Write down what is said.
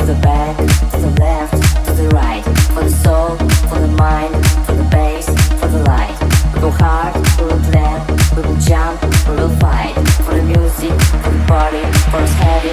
the back, to the left, to the right. For the soul, for the mind, for the bass, for the light. We go hard, we will plan, we will jump, we will fight. For the music, for the party, for us heavy.